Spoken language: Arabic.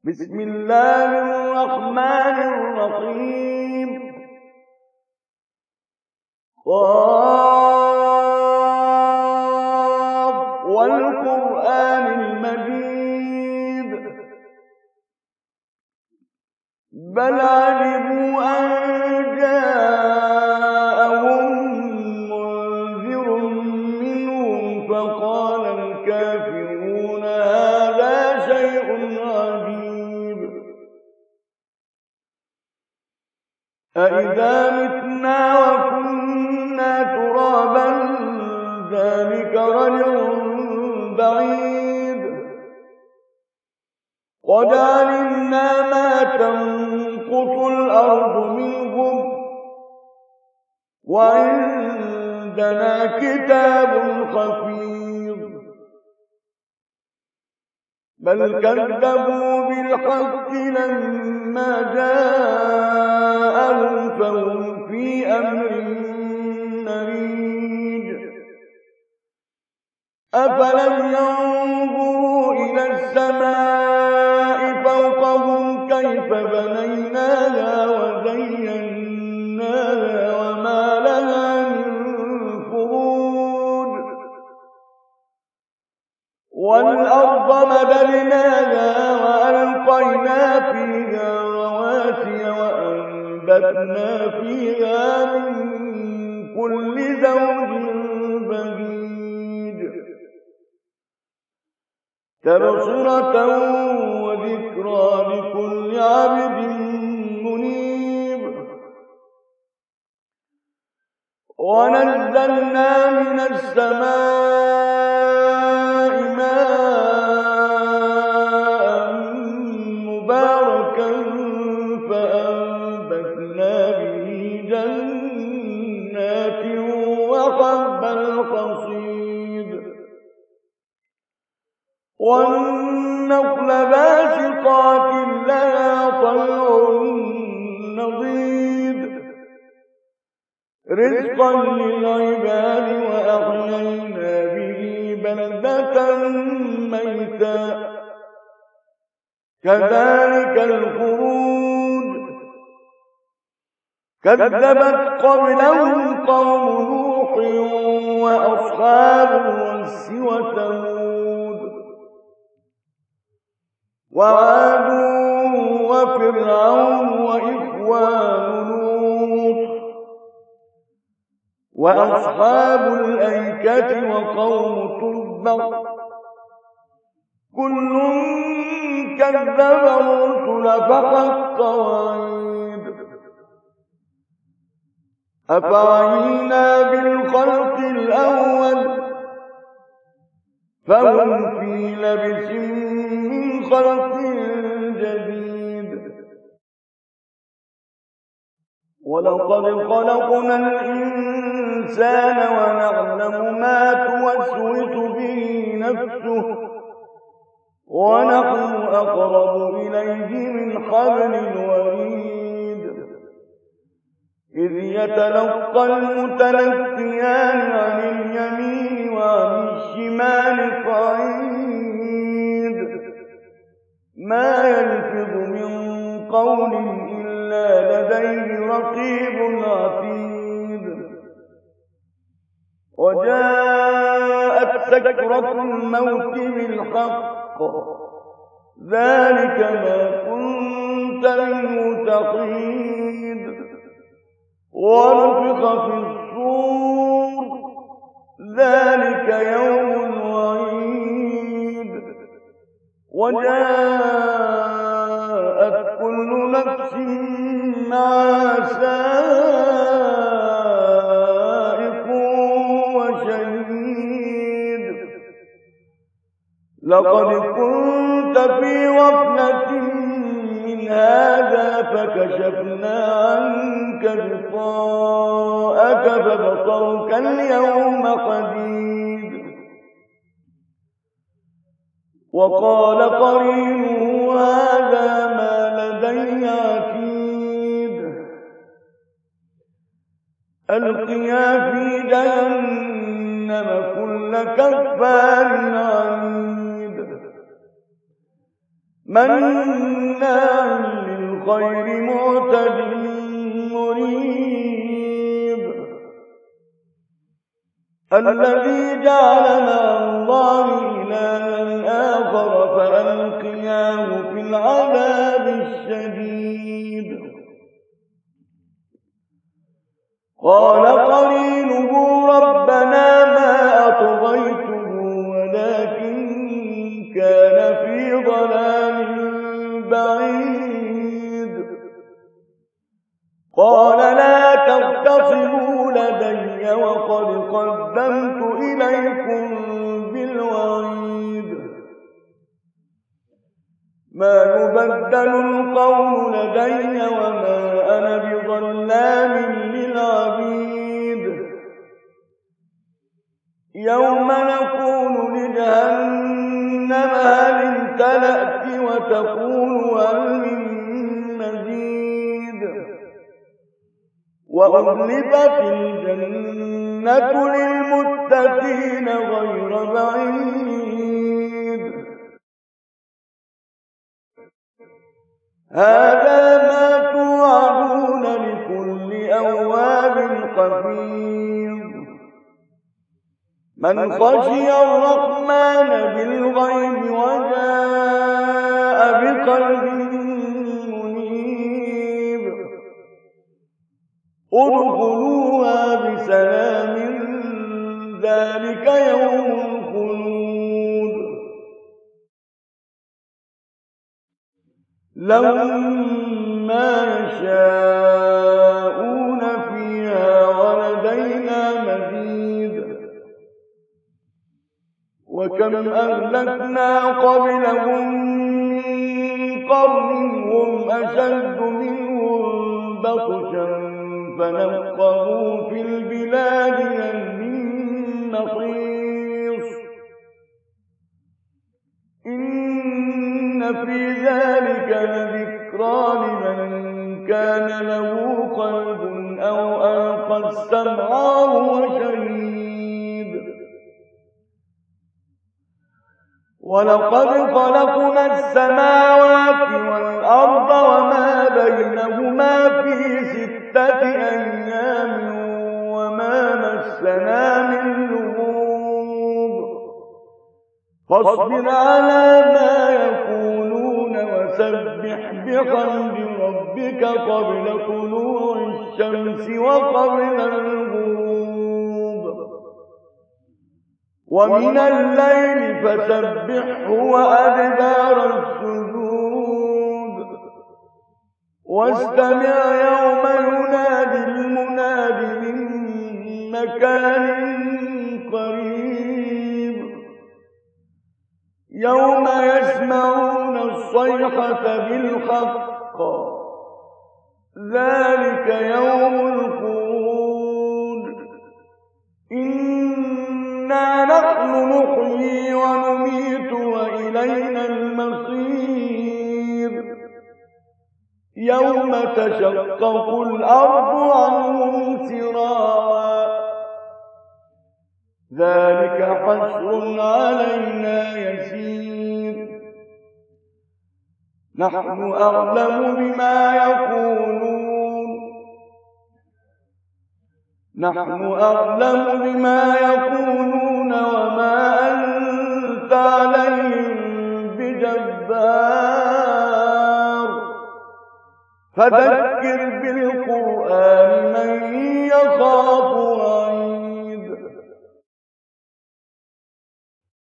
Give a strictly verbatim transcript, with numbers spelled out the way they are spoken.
بسم الله الرحمن الرحيم. قاف والقرآن المجيد بل علموا أن جاءهم منذر منهم فقال الكافرون هذا شيء عجيب أإذا متنا وكنا ترابا ذلك رجع بعيد قد علمنا ما تنقص الأرض منهم وعندنا كتاب حفيظ بل كذبوا بالحق لما جاءهم فهم في أمر مريج أفلم ينظروا إلى السماء فوقهم كيف بنيناها وزيناها وما لها من فروج والأرض مددناها وألقينا فيها رواسي وأنبتنا فيها من كل زوج بهيج تبصرة وذكرى لكل عبد منيب ونزلنا من السماء ماء مباركا فأنبتنا به جنات وحب الحصيد والنخل باسقات لها طلع نضيد رزقا للعباد وأحيينا به بلدة ميتا كذلك الخروج كذبت قبلهم قوم نوح وأصحاب الرس وثمود وعاد وفرعون وإخوان لوط وأصحاب الأيكة وقوم تبع كل كذب الرسل فحق وعيد أفعينا بالخلق الأول فهم في لبس من خلق جديد ولقد خلقنا الإنسان ونعلم ما توسوس به نفسه ونحن أقرب إليه من حبل الوريد إذ يتلقى المتلقيان عن اليمين وعن الشمال قعيد ما يلفظ من قول إلا لديه رقيب عتيد وجاءت سكرة الموت بالحق ذلك ما كنت منه تحيد ونفخ في الصور ذلك يوم الوعيد وجاءت كل نفس معها سائق وشهيد لقد كنت في غفلة من هذا فكشفنا عنك غطاءك فبصرك اليوم حديد وقال قرينه هذا ما لدي عتيد ألقيا في جهنم كل كفار عنيد مناع للخير معتد مريب الذي جعل مع الله إلها آخر فألقياه في العذاب الشديد قال قرينه ربنا ما أطغيته ولكن كان في ضلال بعيد قال لا تختصموا لدي وقد قدمت إليكم بالوعيد ما يبدل القول لدي وما أنا بظلام للعبيد يوم نقول لجهنم هل امتلأت وتقول هل من مزيد وأزلفت الجنة للمتقين غير بعيد هذا ما توعدون لكل أواب حفيظ من خشي الرحمن بالغيب وجاء بقلب منيب ادخلوها بسلام ذلك يوم الخلود لهم ما يشاءون فيها ولدينا مزيد وكم أهلكنا قبلهم من قرن هم أشد منهم بطشا فنقبوا في البلاد هل من محيص إن في ذلك لذكرى لمن كان له قلب أو ألقى السمع وهو شهيد ولقد خلقنا السماوات والأرض وما بينهما في ستة أيام وما مسنا من لغوب فاصبر على ما يقولون وسبح بحمد ربك قبل طلوع الشمس وقبل الغروب ومن الليل فسبحه وأدبار السجود واستمع يوم ينادي المناد من مكان قريب يوم يسمعون الصيحة بالحق ذلك يوم الخلود إنا نحن نحيي ونميت وإلينا المصير يوم تشقق الأرض عنهم سراعا ذلك حشر علينا يسير نحن أعلم بما يقولون نحن أعلم بما يقولون وما أنت عليهم بجبار فذكر بالقرآن